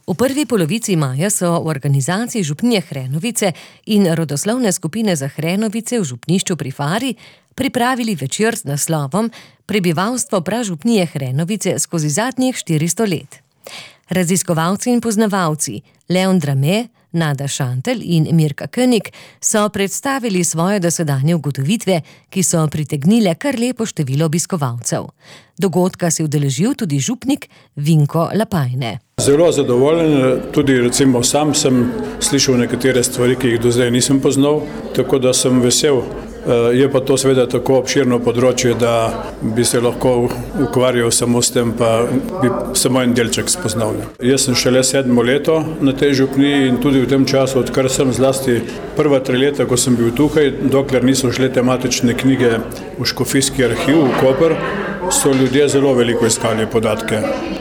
V prvi polovici maja so v organizaciji Župnije Hrenovice in rodoslovne skupine za Hrenovice v župnišču pri Fari pripravili večer z naslovom Prebivalstvo pražupnije Hrenovice skozi zadnjih 400 let. Raziskovalci in poznavalci Leon Drame, Nada Šantelj in Mirka König so predstavili svoje dosedanje ugotovitve, ki so pritegnile kar lepo število obiskovalcev. Dogodka se je udeležil tudi župnik Vinko Lapajne. Zelo zadovoljen, tudi recimo sam sem slišal nekatere stvari, ki jih do zdaj nisem poznal, tako da sem vesel. Je pa to seveda tako obširno področje, da bi se lahko ukvarjal samo s tem, pa bi samo en delček spoznal. Jaz sem šele 7. leto na tej župniji in tudi v tem času, odkar sem zlasti prva 3 leta, ko sem bil tukaj, dokler niso šle tematične knjige v škofijski arhiv v Koper, so ljudje zelo veliko iskali podatke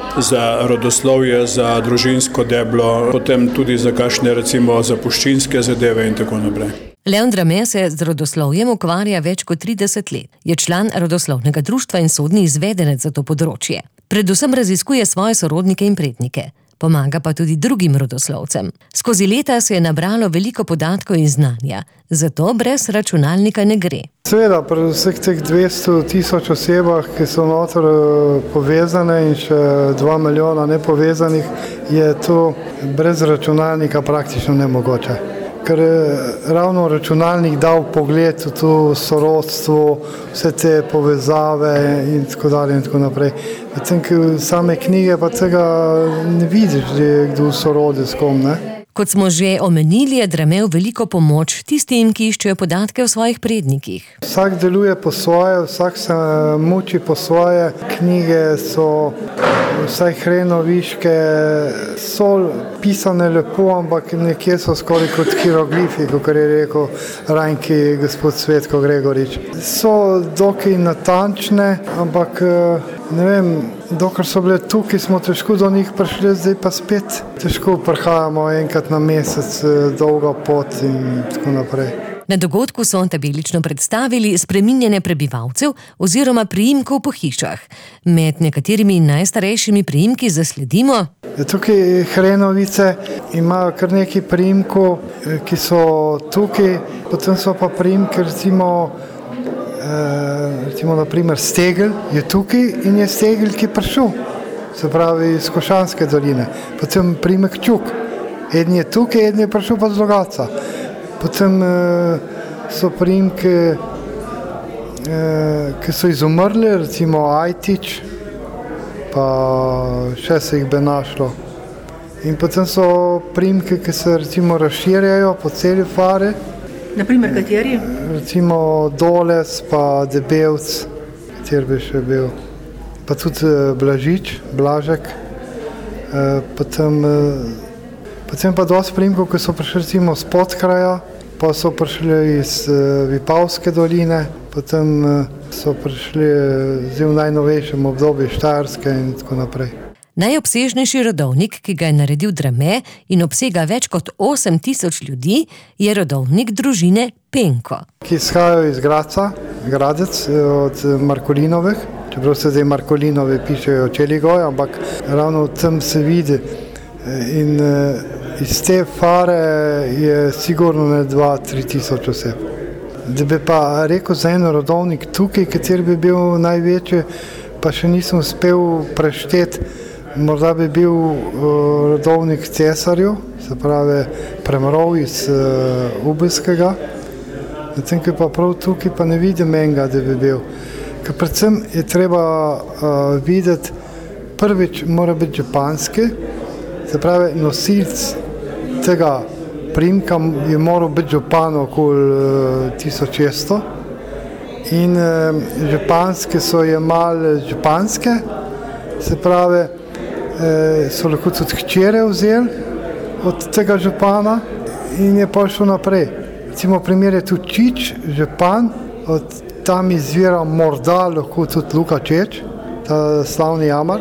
za rodoslovje, za družinsko deblo, potem tudi za kakšne recimo zapuščinske zadeve in tako naprej. Leon Drame se z rodoslovjem ukvarja več kot 30 let. Je član rodoslovnega društva in sodni izvedenec za to področje. Predvsem raziskuje svoje sorodnike in prednike. Pomaga pa tudi drugim rodoslovcem. Skozi leta se je nabralo veliko podatkov in znanja, zato brez računalnika ne gre. Seveda, pri vseh teh 200,000 osebah, ki so noter povezane in še 2 milijona nepovezanih, je to brez računalnika praktično nemogoče. Ker ravno računalnik dal pogled v to sorodstvo, vse te povezave in tako dalje in tako naprej. Medtem, ker same knjige pa tega ne vidiš, da je kdo sorodi s kom, ne? Kot smo že omenili, je Drame v veliko pomoč tistim, ki iščejo podatke o svojih prednikih. Vsak deluje po svoje, vsak se muči po svoje. Knjige so vsaj hrenoviške, so pisane lepo, ampak nekje so skoraj kot hieroglifi, kot je rekel Rajnki gospod Cvetko Gregorič. So dokaj natančne, ampak ne vem, dokler so bile tukaj, smo težko do njih prišli, zdaj pa spet težko prihajamo enkrat na mesec, dolga pot in tako naprej. Na dogodku so tabelično predstavili spreminjanje prebivalcev oziroma priimkov po hišah. Med nekaterimi najstarejšimi priimki zasledimo: tukaj Hrenovice imajo kar nekaj priimkov, ki so tukaj, potem so pa priimki recimo naprimer Stegl je tukaj in je Stegl, ki je prišel, se pravi iz Košanske doline. Potem priimek Čuk, eden je tukaj, eden je prišel pa z Logatca. Potem so priimke, ki so izumrli, recimo Ajtič, pa še se jih bi našlo. In potem so priimke, ki se recimo razširjajo po celi Fari. Naprimer, kateri? Recimo Doles, pa Debevc, kateri bi še bil. Pa tudi Blažič, Blažek. Potem pa dosti priimkov, ki so prišli recimo z Podkraja, pa so prišli iz Vipavske doline, potem so prišli v najnovejšem obdobju Štajerske in tako naprej. Najobsežnejši rodovnik, ki ga je naredil Drame in obsega več kot 8,000 ljudi, je rodovnik družine Penko. Ki izhajajo iz Gradca, Gradec od Markolinovih, čeprav se zdaj Markolinove pišejo Čeligoj, ampak ravno tam se vidi. In iz te Fare je sigurno ne 2-3 tisoč oseb. Da bi pa rekel za en rodovnik tukaj, kateri bi bil največji, pa še nisem uspel prešteti. Morda bi bil rodovnik Cesarjev, se pravi Premrov iz Ubelskega. Medtem, ki pa prav tukaj pa ne vidim enega, da bi bil. Ker predvsem je treba videti, prvič mora biti županski, se pravi nosilc tega priimka je moral biti župan okoli 1600 in županske so jemali županske, se pravi so lahko tudi hčere vzeli od tega župana in je pa šel naprej. Recimo primer je tudi Čič, župan, od tam izvira morda lahko tudi Luka Čeč, ta slavni jamar,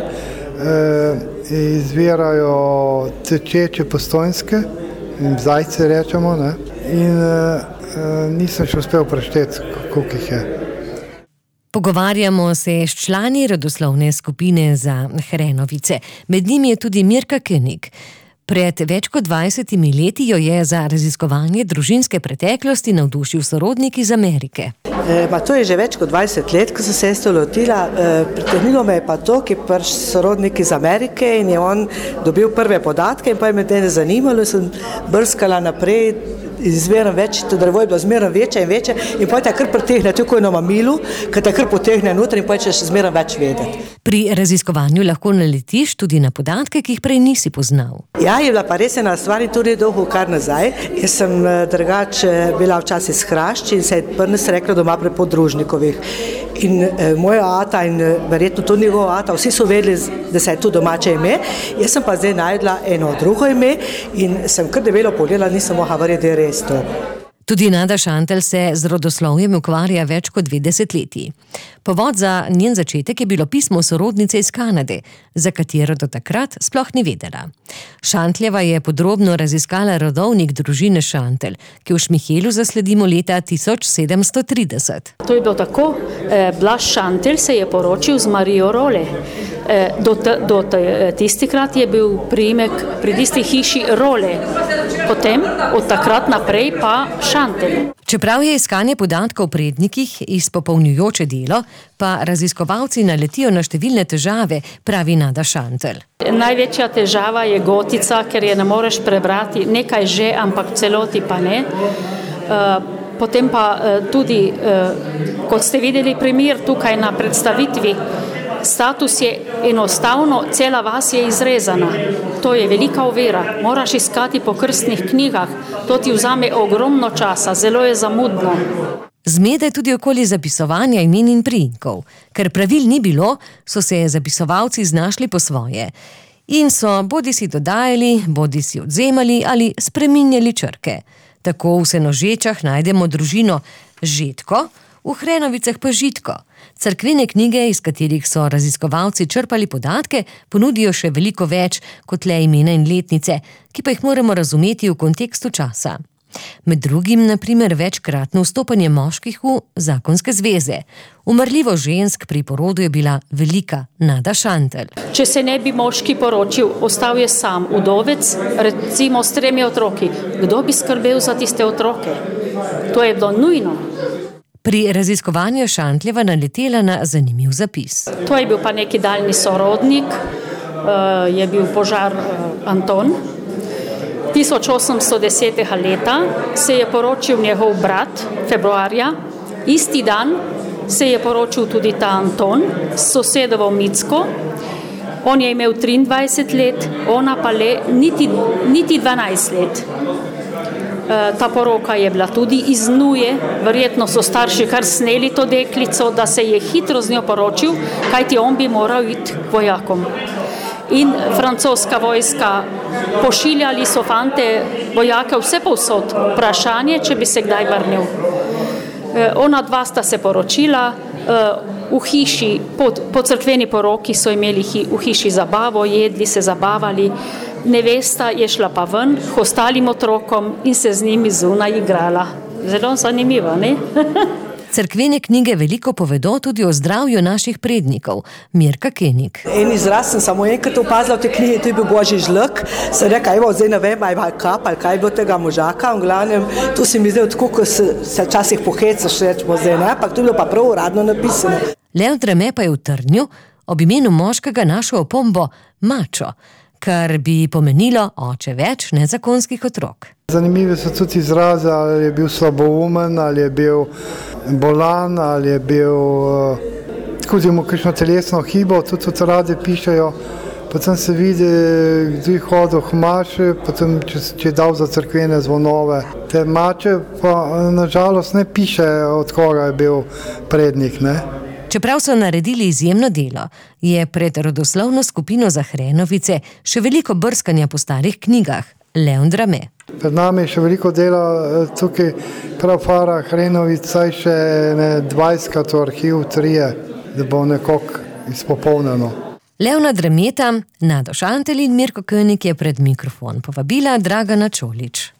izvirajo te Čeče Postojnske, zajce rečemo, ne? In nisem še uspel prešteti, koliko jih je. Pogovarjamo se s člani rodoslovne skupine za Hrenovice. Med njimi je tudi Mirka König. Pred več kot 20 leti jo je za raziskovanje družinske preteklosti navdušil sorodnik iz Amerike. To je že več kot 20 let, ko sem se to lotila. Pritegnilo me je pa to, ki je prišel sorodnik iz Amerike in je on dobil prve podatke in pa je me mene zanimalo, sem brskala naprej. Zmeraj več, to drevo je bilo zmeraj večje in večje in potem te kar pretehne, tako je na mamilu, ko te kar potegne noter in potem ćeš zmeraj več vedeti. Pri raziskovanju lahko naletiš tudi na podatke, ki jih prej nisi poznal. Ja, je bila pa res ena stvar in tudi dolgo kar nazaj. Jaz sem drugače bila včasih s Hrašč in se je prnes rekla doma pri Podružnikovih. In moj ata in verjetno tudi njegov ata, vsi so vedeli, da se je tu domače ime. Jaz sem pa zdaj najdla eno drugo ime in sem kar debelo pogledala, nisem mogla verjeti, da je res to. Tudi Nada Šantelj se z rodoslovjem ukvarja več kot 2 desetletji. Povod za njen začetek je bilo pismo sorodnice iz Kanade, za katero do takrat sploh ni vedela. Šantljeva je podrobno raziskala rodovnik družine Šantelj, ki v Šmihelu zasledimo leta 1730. To je bilo tako, Blaž Šantelj se je poročil z Marijo Role. Do tistikrat je bil priimek pri tisti hiši Role, potem od takrat naprej pa Šantelj. Čeprav je iskanje podatkov o prednikih izpopolnjujoče delo, pa raziskovalci naletijo na številne težave, pravi Nada Šantelj. Največja težava je gotica, ker je ne moreš prebrati, nekaj že, ampak v celoti pa ne. Potem pa tudi, kot ste videli primer tukaj na predstavitvi, status je enostavno, cela vas je izrezana. To je velika ovira. Moraš iskati po krstnih knjigah. To ti vzame ogromno časa, zelo je zamudno. Zmeda je tudi okoli zapisovanja imen in priimkov. Ker pravil ni bilo, so se zapisovalci znašli po svoje. In so bodisi dodajali, bodisi odvzemali ali spreminjali črke. Tako v Senožečah najdemo družino Žetko, v Hrenovicah pa Žitko. Cerkvene knjige, iz katerih so raziskovalci črpali podatke, ponudijo še veliko več kot le imena in letnice, ki pa jih moramo razumeti v kontekstu časa. Med drugim, na primer, večkratno vstopanje moških v zakonske zveze. Umrljivost žensk pri porodu je bila velika, Nada Šantelj. Če se ne bi moški poročil, ostal je sam, udovec, recimo s 3 otroki. Kdo bi skrbel za tiste otroke? To je bilo nujno. Pri raziskovanju Šantljeva naletela na zanimiv zapis. To je bil pa neki daljni sorodnik, je bil Požar Anton. 1810. leta se je poročil njegov brat, februarja. Isti dan se je poročil tudi ta Anton s sosedovo Micko. On je imel 23 let, ona pa le niti 12 let. Ta poroka je bila tudi iz nuje, verjetno so starši kar sneli to deklico, da se je hitro z njo poročil, kajti on bi moral iti k vojakom. In francoska vojska, pošiljali so fante, vojake vse povsod, vprašanje, če bi se kdaj vrnil. Ona dva sta se poročila, v hiši, po cerkveni poroki so imeli v hiši zabavo, jedli se, zabavali. Nevesta je šla pa ven k ostalim otrokom in se z njimi zunaj igrala. Zelo zanimivo, ne? Cerkvene knjige veliko povedo tudi o zdravju naših prednikov. Mirka Kenik. En izraz sem samo enkrat opazila v tej knjigi, to je bil Božji žlek. Sem rekla, evo, zdaj ne vem, ali kap, ali kaj je bilo tega možaka. V glavnem, to se mi zdaj tako, ko se včasih pohecaš, rečemo zdaj, ne? Ampak to je bilo pa prav uradno napisano. Lev Drame pa je v Trnju ob imenu moškega našel opombo mačo, kar bi pomenilo oče več nezakonskih otrok. Zanimivi so tudi izrazi, ali je bil slaboumen, ali je bil bolan, ali je bil skozi mu kakšno telesno hibo, tudi radi pišejo. Potem se vidi, kdo je hodil k mači, potem če je dal za cerkvene zvonove. Te mače pa nažalost ne piše, od koga je bil prednik, ne? Čeprav so naredili izjemno delo, je pred rodoslovno skupino za Hrenovice še veliko brskanja po starih knjigah. Lev Drame. Pred nami je še veliko dela, tukaj prav fara Hrenovic, saj še 20 arhiv 3, da bo nekako izpopolnjeno. Levna Drameta, Nado Šantelj in Mirko Kenik je pred mikrofon povabila Dragana Čolič.